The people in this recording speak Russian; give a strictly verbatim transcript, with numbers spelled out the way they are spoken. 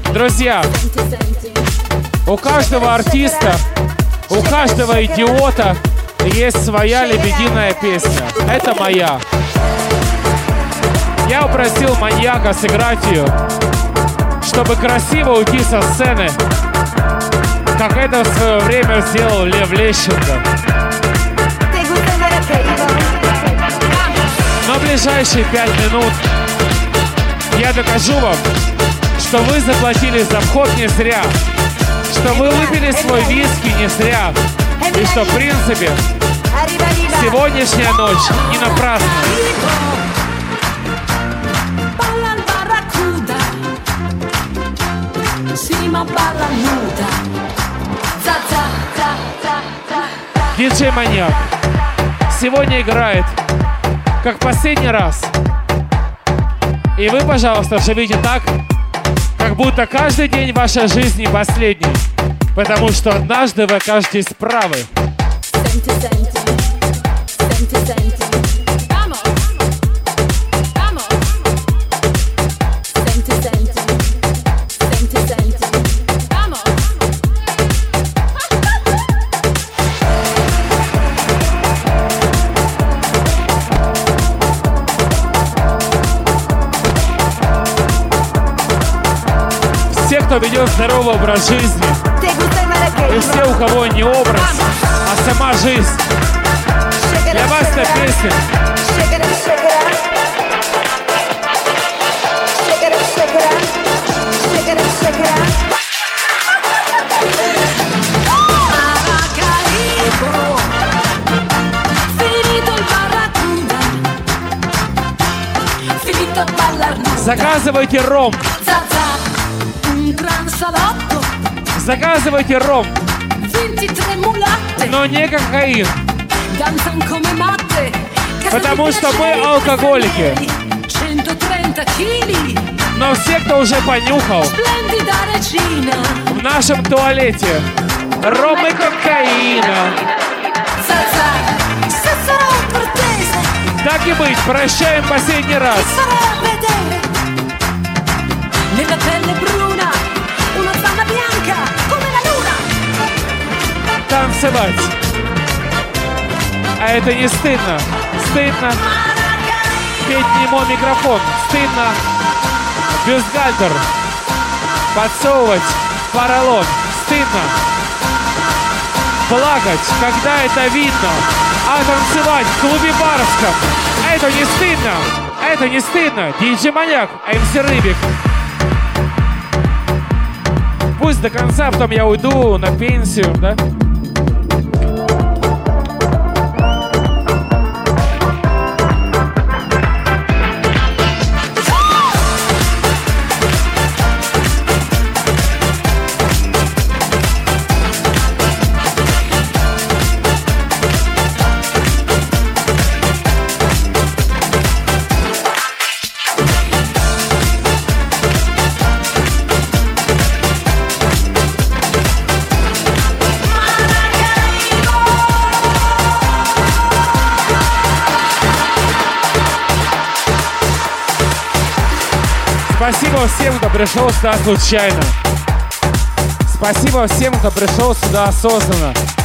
Друзья, у каждого артиста, у каждого идиота есть своя лебединая песня. Это моя. Я упросил маньяка сыграть ее, чтобы красиво уйти со сцены, как это в свое время сделал Лев Лещенко. Но в ближайшие пять минут я докажу вам, что вы заплатили за вход не зря, что вы выпили свой виски не зря, и что, в принципе, сегодняшняя ночь не напрасна. Диджей Маньяк сегодня играет как последний раз. И вы, пожалуйста, живите так, как будто каждый день вашей жизни последний. Потому что однажды вы окажетесь правы. Все, кто ведет здоровый образ жизни, и все, у кого не образ, а сама жизнь, для вас эта песня. Заказывайте ром. Заказывайте ром, но не кокаин, потому что мы алкоголики. Но все, кто уже понюхал в нашем туалете ром и кокаина, так и быть, прощаем последний раз. Танцевать. А это не стыдно. Стыдно петь мимо микрофон. Стыдно бюстгальтер подсовывать поролон. Стыдно плакать, когда это видно. А танцевать в клубе барском. Это не стыдно. Это не стыдно. Диджей Маньяк, эм си Рыбик. Пусть до конца, потом я уйду на пенсию, да? Спасибо всем, кто пришел сюда случайно. Спасибо всем, кто пришел сюда осознанно.